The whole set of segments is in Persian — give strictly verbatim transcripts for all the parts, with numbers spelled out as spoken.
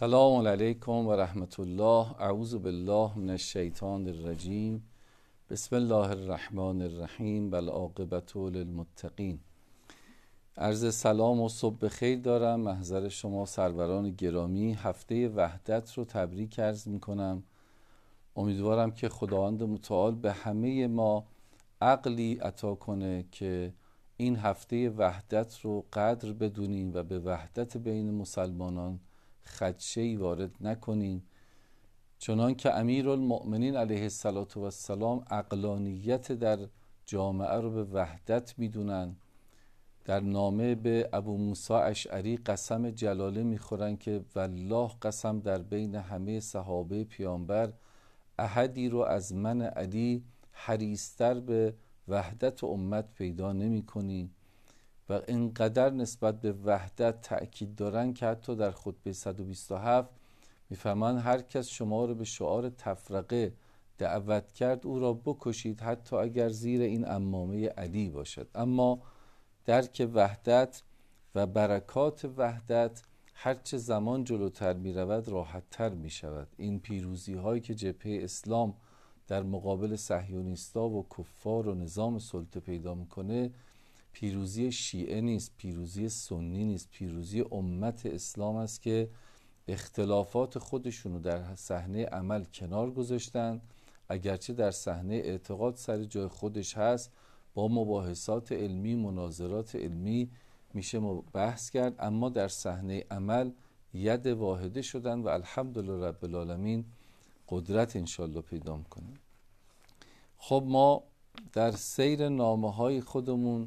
سلام علیکم و رحمت الله. اعوذ بالله من الشیطان الرجیم. بسم الله الرحمن الرحیم. والعاقبة للمتقین. عرض سلام و صبح خیر دارم. محضر شما سروران گرامی، هفته وحدت رو تبریک عرض می کنم. امیدوارم که خداوند متعال به همه ما عقلی عطا کنه که این هفته وحدت رو قدر بدونیم و به وحدت بین مسلمانان خدشه‌ای وارد نکنیم، چنان که امیرالمؤمنین علیه السلام عقلانیت در جامعه رو به وحدت میدونن. در نامه به ابو موسی اشعری قسم جلاله میخورن که والله قسم در بین همه صحابه پیامبر احدی رو از من علی حریص‌تر به وحدت امت پیدا نمی کنی و اینقدر نسبت به وحدت تأکید دارن که حتی در خطبه صد و بیست و هفت میفهمن هر کس شما رو به شعار تفرقه دعوت کرد او را بکشید، حتی اگر زیر این عمامه علی باشد. اما درک وحدت و برکات وحدت هرچه زمان جلوتر می رود راحت تر می شود. این پیروزی هایی که جبهه اسلام در مقابل صهیونیستا و کفار و نظام سلطه پیدا میکنه پیروزی شیعه نیست، پیروزی سنی نیست، پیروزی امت اسلام است که اختلافات خودشونو در صحنه عمل کنار گذاشتن، اگرچه در صحنه اعتقاد سر جای خودش هست. با مباحثات علمی، مناظرات علمی میشه بحث کرد، اما در صحنه عمل ید واحده شدن و الحمدلله رب العالمین قدرت انشالله پیدا میکنیم. خب ما در سیر نامه های خودمون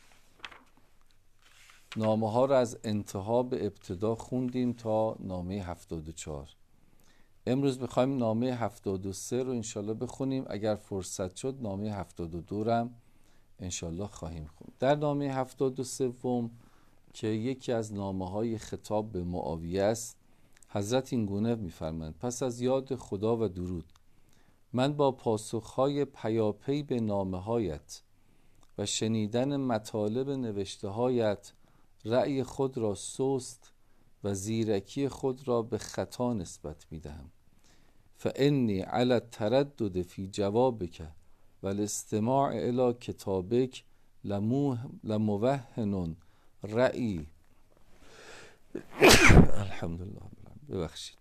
نامه ها را از انتها به ابتدا خوندیم تا نامه هفتاد و چهار. امروز میخوایم نامه هفتاد و سه رو انشالله بخونیم. اگر فرصت شد نامه هفتاد و دو رو هم انشالله خواهیم خوند. در نامه هفتاد و سه که یکی از نامه های خطاب به معاویه است، حضرت این گونه میفرمایند: پس از یاد خدا و درود، من با پاسخهای پیاپی به نامه هایت و شنیدن مطالب نوشته هایت رأی خود را سست و زیرکی خود را به خطا نسبت میدهم. فانی علی التردد فی جوابک و الاستماع الی کتابک لموهن رأی الحمدلله ببخشید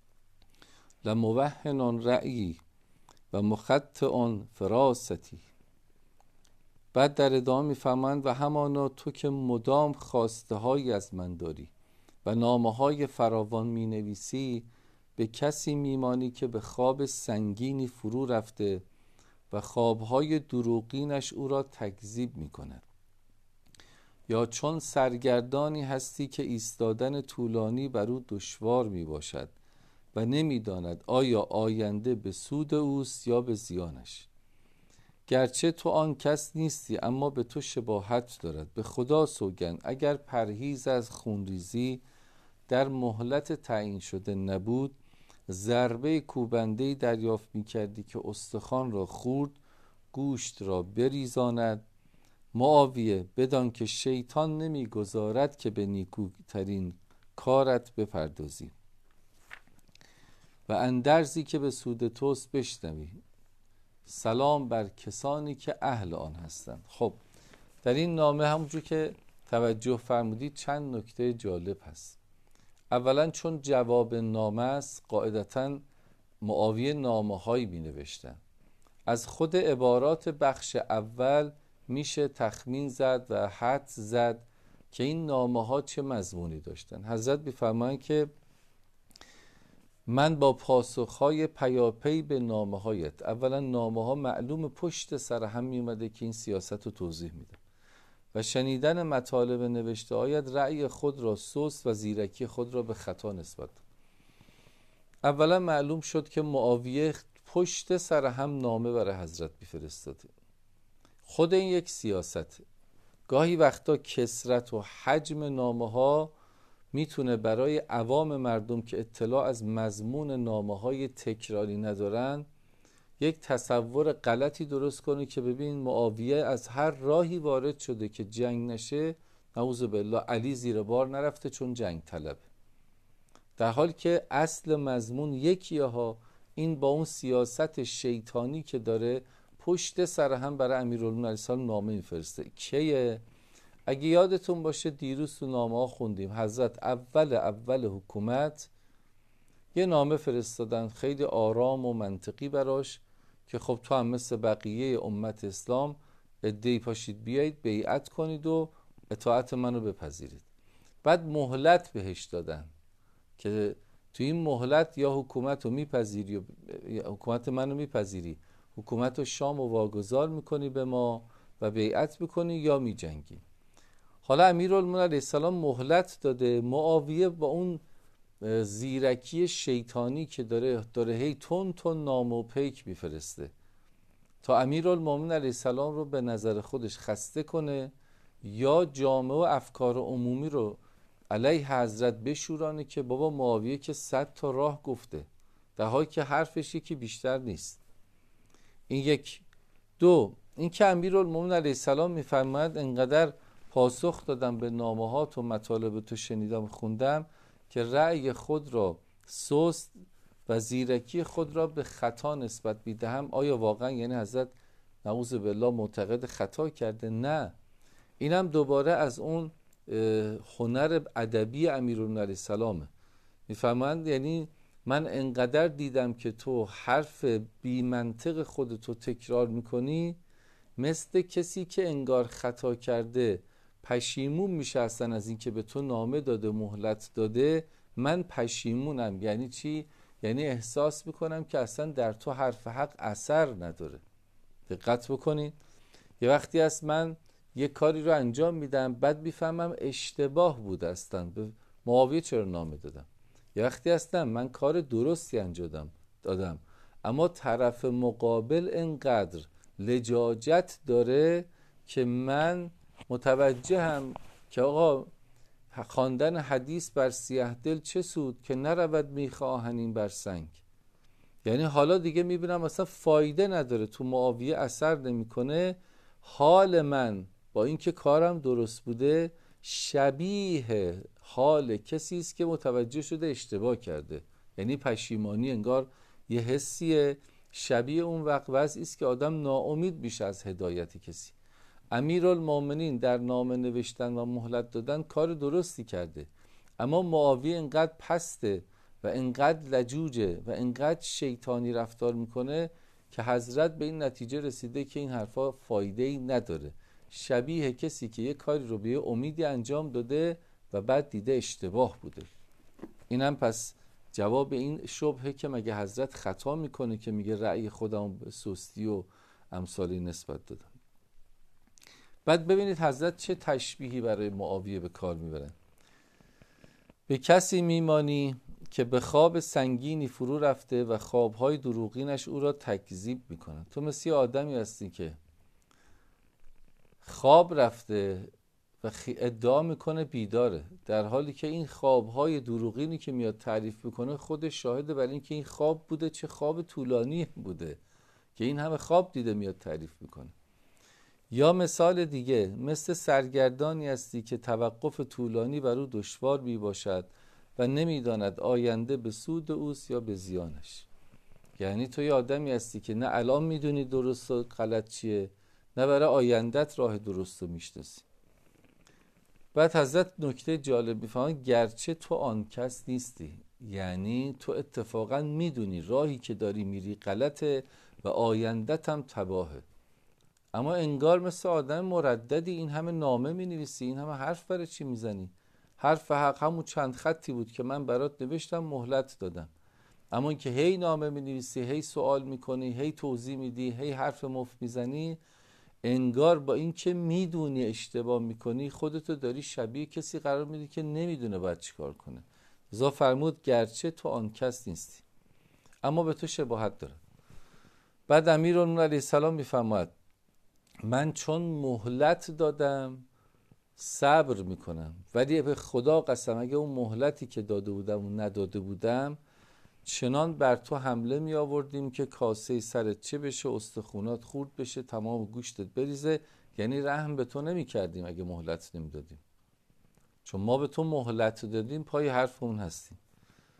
لموهن رأیی و مخطئ فراستی. بعد در ادامه میفهمند و همانا تو که مدام خواسته هایی از من داری و نامه های فراوان می نویسی، به کسی میمانی که به خواب سنگینی فرو رفته و خوابهای دروغینش او را تکذیب می کند، یا چون سرگردانی هستی که ایستادن طولانی بر او دشوار می باشد و نمی داند آیا آینده به سود اوست یا به زیانش. گرچه تو آن کس نیستی اما به تو شباهت دارد. به خدا سوگند اگر پرهیز از خونریزی در مهلت تعیین شده نبود، ضربه کوبنده‌ای دریافت می کردی که استخوان را خورد، گوشت را بریزاند. معاویه بدان که شیطان نمی گذارد که به نیکوترین کارت بپردازی و اندرزی که به سود توست بشنوی. سلام بر کسانی که اهل آن هستند. خب در این نامه همونجور که توجه فرمودید چند نکته جالب هست. اولا چون جواب نامه است، قاعدتاً معاویه نامه هایی می نوشتن. از خود عبارات بخش اول میشه تخمین زد و حدس زد که این نامه ها چه مضمونی داشتن. حضرت میفرمایند که من با پاسخهای پیاپی به نامه هایت، اولا نامه ها معلوم پشت سر هم می اومده که این سیاست رو توضیح میده، و شنیدن مطالب نوشته هایت رأی خود را سست و زیرکی خود را به خطا نسبت. اولا معلوم شد که معاویه پشت سر هم نامه برای حضرت میفرستاده. خود این یک سیاست. گاهی وقتا کثرت و حجم نامه ها میتونه برای عوام مردم که اطلاع از مضمون نامه های تکراری ندارن یک تصور غلطی درست کنه که ببین معاویه از هر راهی وارد شده که جنگ نشه، نعوذ بالله علی زیر بار نرفته چون جنگ طلبه. در حالی که اصل مضمون یکیه ها. این با اون سیاست شیطانی که داره پشت سر هم برای امیرالمومنین علیه السلام نامه میفرسته. کیه؟ اگه یادتون باشه دیروز تو نامه ها خوندیم حضرت اول اول حکومت یه نامه فرستادن خیلی آرام و منطقی براش که خب تو هم مثل بقیه امت اسلام عده‌ای پاشید بیایید بیعت کنید و اطاعت منو بپذیرید. بعد مهلت بهش دادن که تو این مهلت یا حکومت رو میپذیری یا حکومت منو میپذیری، حکومت رو شام و واگذار میکنی به ما و بیعت میکنی یا میجنگی. حالا امیرالمومنین علیه السلام مهلت داده. معاویه با اون زیرکی شیطانی که داره داره هی تون تون نامه و پیک میفرسته تا امیرالمومنین علیه السلام رو به نظر خودش خسته کنه یا جامعه و افکار عمومی رو علیه حضرت بشورانه که بابا معاویه که صد تا راه گفته، در حالی که حرفش یکی بیشتر نیست. این یک. دو، این که امیرالمومنین علیه السلام میفرماید انقدر پاسخ دادم به نامه ها تو مطالب تو شنیدم خوندم که رأی خود را سست و زیرکی خود را به خطا نسبت میدهم. آیا واقعا یعنی حضرت نعوذ بالله معتقد خطا کرده؟ نه، اینم دوباره از اون هنر ادبی امیرالمومنین علیه السلامه. میفهمند یعنی من انقدر دیدم که تو حرف بی منطق خودتو تکرار میکنی، مثل کسی که انگار خطا کرده پشیمون میشه اصلا از این که به تو نامه داده مهلت داده. من پشیمونم. یعنی چی؟ یعنی احساس میکنم که اصلا در تو حرف حق اثر نداره. دقت بکنید، یه وقتی هست من یه کاری رو انجام میدم بعد میفهمم اشتباه بود اصلا، به معاویه چرا نامه دادم. یه وقتی هستم من کار درستی انجام دادم اما طرف مقابل انقدر لجاجت داره که من متوجهم که آقا خواندن حدیث بر سیه دل چه سود که نرود میخ آهنین بر سنگ. یعنی حالا دیگه میبینم اصلا فایده نداره، تو معاویه اثر نمیکنه. حال من با اینکه کارم درست بوده شبیه حال کسی است که متوجه شده اشتباه کرده. یعنی پشیمانی انگار یه حسیه شبیه اون وقت وضعی است که آدم ناامید میشه از هدایت کسی. امیرالمومنین در نامه نوشتن و مهلت دادن کار درستی کرده، اما معاویه انقدر پسته و انقدر لجوجه و انقدر شیطانی رفتار میکنه که حضرت به این نتیجه رسیده که این حرفا فایده‌ای نداره. شبیه کسی که یه کاری رو به یه امیدی انجام داده و بعد دیده اشتباه بوده. اینم پس جواب این شبهه که مگه حضرت خطا میکنه که میگه رأی خودم به سستی و امثالی نسبت دادم. بعد ببینید حضرت چه تشبیهی برای معاویه به کار میبرن. به کسی میمانی که به خواب سنگینی فرو رفته و خوابهای دروغینش او را تکذیب میکنن. تو مثل آدمی هستی که خواب رفته و ادعا میکنه بیداره، در حالی که این خوابهای دروغینی که میاد تعریف میکنه خودش شاهده بر این که این خواب بوده، چه خواب طولانی بوده که این همه خواب دیده میاد تعریف میکنه. یا مثال دیگه، مثل سرگردانی هستی که توقف طولانی بر او دشوار می باشد و نمیداند آینده به سود اوست یا به زیانش. یعنی تو یه آدمی هستی که نه الان میدونی درست و غلط چیه، نه برای آیندت راه درست رو میشناسی. بعد حضرت نکته جالب میفهمن گرچه تو آن کس نیستی، یعنی تو اتفاقا میدونی راهی که داری میری غلطه و آیندت هم تباهه، اما انگار مثل آدم مرددی این همه نامه می نویسی، این همه حرف برای چی میزنی؟ حرف حق همون چند خطی بود که من برات نوشتم مهلت دادم، اما اینکه هی نامه می نویسی، هی سوال میکنی، هی توضیح میدی، هی حرف مفت میزنی، انگار با این که میدونی اشتباه میکنی خودتو داری شبیه کسی قرار میدی که نمیدونه باید چی کار کنه. زا فرمود گرچه تو آن کس نیستی اما به تو شباهت داره. بعد امیرالمومنین علیه السلام میفرماید من چون مهلت دادم صبر میکنم، ولی به خدا قسم اگه اون مهلتی که داده بودم و نداده بودم چنان بر تو حمله می آوردیم که کاسه سرت چه بشه، استخونات خورد بشه، تمام گوشتت بریزه. یعنی رحم به تو نمی کردیم اگه مهلت نمی دادیم، چون ما به تو مهلت دادیم پای حرفمون هستیم.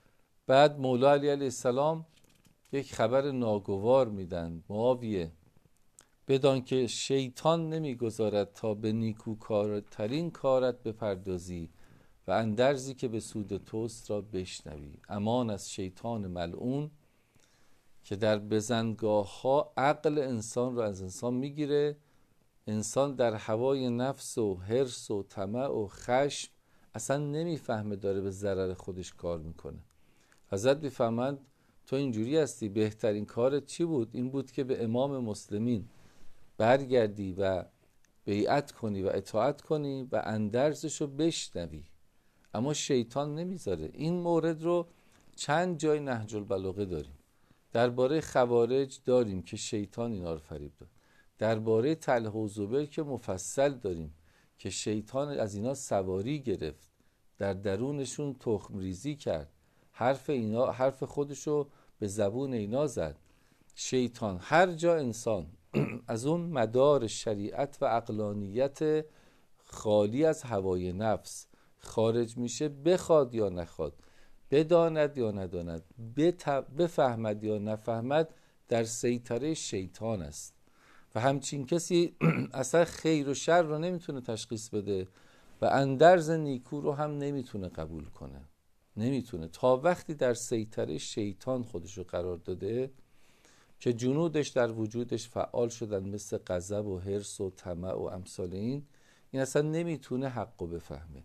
بعد مولا علی علیه السلام یک خبر ناگوار میدن: معاویه بدان که شیطان نمیگذارد تا به نیکوکارترین کارت بپردازی و اندرزی که به سود توست را بشنوی. امان از شیطان ملعون که در بزنگاه ها عقل انسان را از انسان میگیره. انسان در هوای نفس و حرص و طمع و خشم اصلا نمیفهمه داره به ضرر خودش کار میکنه. حضرت میفهمند تو اینجوری هستی، بهترین کارت چی بود؟ این بود که به امام مسلمین برگردی و بیعت کنی و اطاعت کنی و اندرزش رو بشنوی. اما شیطان نمیذاره. این مورد رو چند جای نهج البلاغه داریم. درباره خوارج داریم که شیطان اینا رو فریب داد. درباره طلحه و زبیر که مفصل داریم که شیطان از اینا سواری گرفت، در درونشون تخم ریزی کرد، حرف اینا حرف خودشو به زبون اینا زد. شیطان هر جا انسان از اون مدار شریعت و عقلانیت خالی از هوای نفس خارج میشه، بخواد یا نخواد، بداند یا نداند، بفهمد یا نفهمد، در سیطره شیطان است. و همچین کسی اصلا خیر و شر رو نمیتونه تشخیص بده و اندرز نیکو رو هم نمیتونه قبول کنه. نمیتونه تا وقتی در سیطره شیطان خودشو قرار داده که جنودش در وجودش فعال شدن، مثل غضب و حرص و طمع و امثال این این اصلا نمیتونه حقو بفهمه.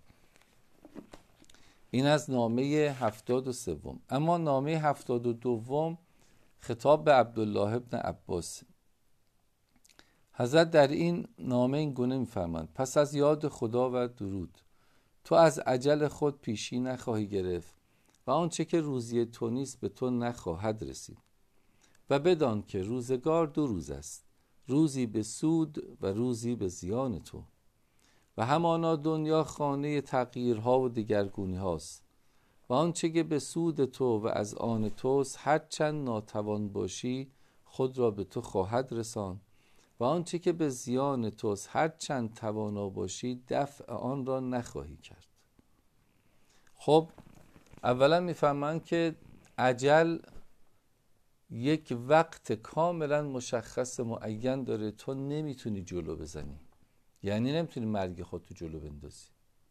این از نامه هفتاد و سوم. اما نامه هفتاد و دوم خطاب به عبدالله ابن عباس. حضرت در این نامه این گونه می‌فرمایند: پس از یاد خدا و درود تو از اجل خود پیشی نخواهی گرفت و آنچه که روزی تو نیست به تو نخواهد رسید. و بدان که روزگار دو روز است، روزی به سود و روزی به زیان تو. و همانا دنیا خانه تغییرها و دگرگونی هاست و آنچه که به سود تو و از آن توست هر چند ناتوان باشی خود را به تو خواهد رسان و آنچه که به زیان توست هر چند توانا باشی دفع آن را نخواهی کرد. خب اولا میفهمند که اجل یک وقت کاملا مشخص معین داره، تو نمیتونی جلو بزنی، یعنی نمیتونی مرگ خودتو جلو بندازی.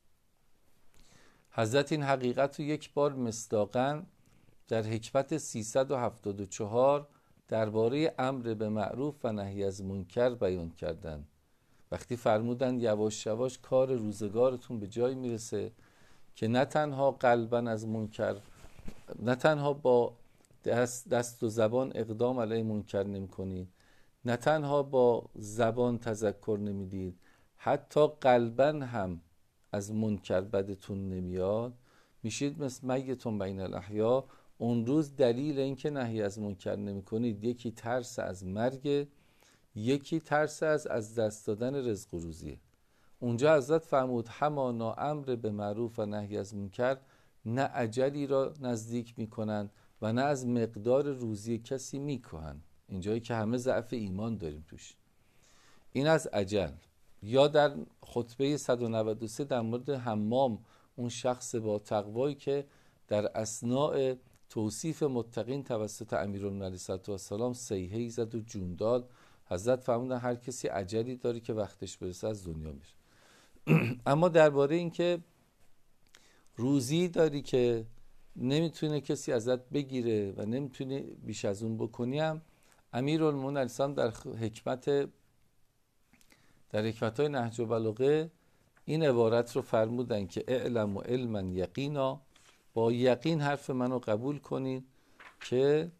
حضرت این حقیقت رو یک بار مصداقاً در حکمت سیصد و هفتاد و چهار درباره امر به معروف و نهی از منکر بیان کردند. وقتی فرمودند یواش یواش کار روزگارتون به جای میرسه که نه تنها قلباً از منکر، نه تنها با دست, دست و زبان اقدام علیه منکر نمی کنید، نه تنها با زبان تذکر نمیدید، حتی قلباً هم از منکر بدتون نمیاد، میشید مثل میتون بین الاحیا. اون روز دلیل اینکه نهی از منکر نمی کنید یکی ترس از مرگ، یکی ترس از از دست دادن رزق و روزیه. اونجا حضرت فرمود همانا امر به معروف و نهی از منکر نه اجلی را نزدیک میکنن و نه از مقدار روزی کسی میکوهن. اینجایی که همه ضعف ایمان داریم توش. این از اجل. یا در خطبه صد و نود و سه در مورد حمام، اون شخص با تقوایی که در اثناء توصیف متقین توسط امیرالمومنین علیه السلام صیحه‌ای زد و جون داد، حضرت فرمودن هر کسی اجلی داره که وقتش برسه از دنیا میره. اما درباره این که روزی داری که نمیتونه کسی ازت بگیره و نمیتونه بیش از اون بکنیم، امیرالمومنین علیه السلام در حکمت در حکمت‌های نهج البلاغه این عبارت رو فرمودن که اعلم و علما یقینا، با یقین حرف منو قبول کنید که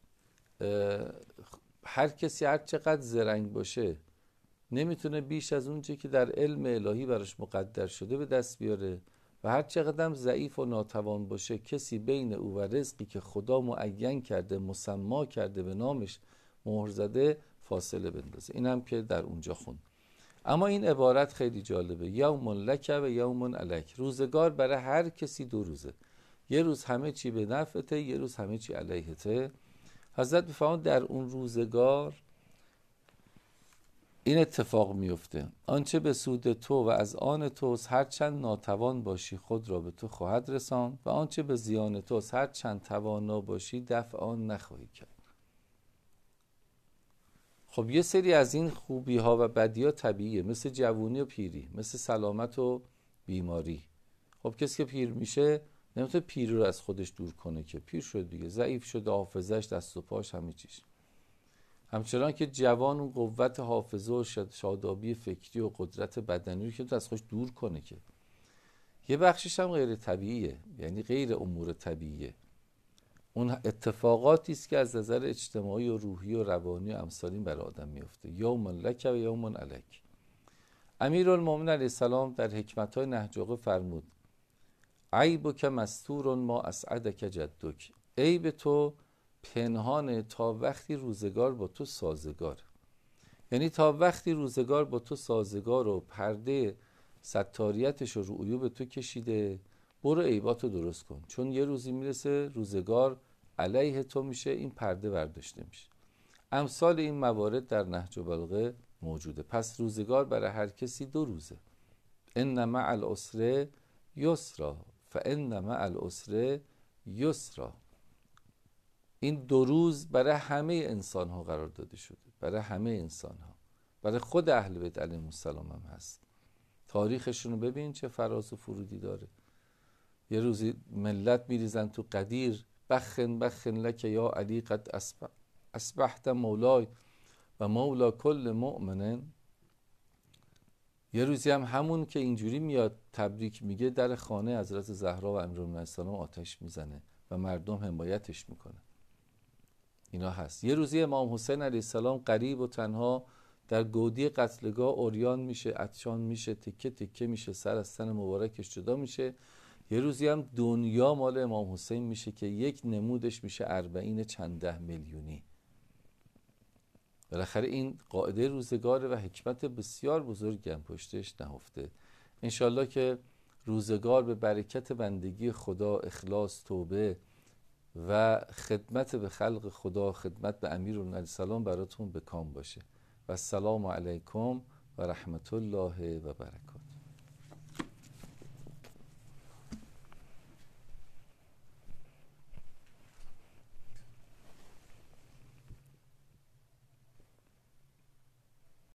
هر کسی هر چقدر زرنگ باشه نمیتونه بیش از اون چی که در علم الهی براش مقدر شده به دست بیاره و هر چقدر هم ضعیف و ناتوان باشه کسی بین او و رزقی که خدا معین کرده، مسما کرده، به نامش مهر زده فاصله بندازه. این هم که در اونجا خوند. اما این عبارت خیلی جالبه: یوم لک و یوم علیک. روزگار برای هر کسی دو روزه، یه روز همه چی به نفعته، یه روز همه چی علیهته. حضرت میفرمایند در اون روزگار این اتفاق میفته. آنچه به سود تو و از آن توست، هر چند ناتوان باشی خود را به تو خواهد رساند، و آنچه به زیان توست، هر چند توانا باشی دفع آن نخواهی کرد. خب یه سری از این خوبی ها و بدی ها طبیعیه، مثل جوونی و پیری، مثل سلامت و بیماری. خب کسی که پیر میشه نمیتونه پیری رو از خودش دور کنه، که پیر شد دیگه، ضعیف شد، حافظش، دست و پاش، همه چیز. همچنان که جوان اون قوت حافظه و شادابی فکری و قدرت بدنی رو که تو از خودش دور کنه. که یه بخشش هم غیر طبیعیه، یعنی غیر امور طبیعیه. اون اتفاقاتی است که از نظر اجتماعی و روحی و روانی و امثالین برای آدم میفته. یوم لک و یوم علیک. امیرالمومنین علیه السلام در حکمت‌های نهج البلاغه فرمود: عیبک مستور ما اسعدک جدک. عیب تو پنهانه تا وقتی روزگار با تو سازگار. یعنی تا وقتی روزگار با تو سازگار و پرده ستاریتش رو رو عیوب تو کشیده، برو عیباتو درست کن، چون یه روزی میرسه روزگار علیه تو میشه، این پرده برداشته میشه. امثال این موارد در نهج البلاغه موجوده. پس روزگار برای هر کسی دو روزه. ان مع العسر یسرا فان مع العسر یسرا. این دو روز برای همه انسان ها قرار داده شده، برای همه انسان ها، برای خود اهل بیت علیهم السلام هم هست. تاریخشون رو ببین چه فراز و فرودی داره. یه روزی ملت میریزن تو قدیر: بخن بخن لک یا علی قد اصبحت مولای و مولا کل مؤمن. یه روزی هم همون که اینجوری میاد تبریک میگه، در خانه حضرت زهرا و امیرالمومنین السلام آتش میزنه و مردم حمایتش میکنه. اینا هست. یه روزی امام حسین علیه السلام غریب و تنها در گودی قتلگاه عریان میشه، عطشان میشه، تکه تکه میشه، سر از تن مبارکش جدا میشه. یه روزی هم دنیا مال امام حسین میشه که یک نمودش میشه اربعین چند ده میلیونی. بالاخره این قاعده روزگاره و حکمت بسیار بزرگی هم پشتش نهفته. انشالله که روزگار به برکت بندگی خدا، اخلاص، توبه و خدمت به خلق خدا، خدمت به امیرالمومنین علیه السلام براتون به کام باشه. و السلام علیکم و رحمت الله و برکاته.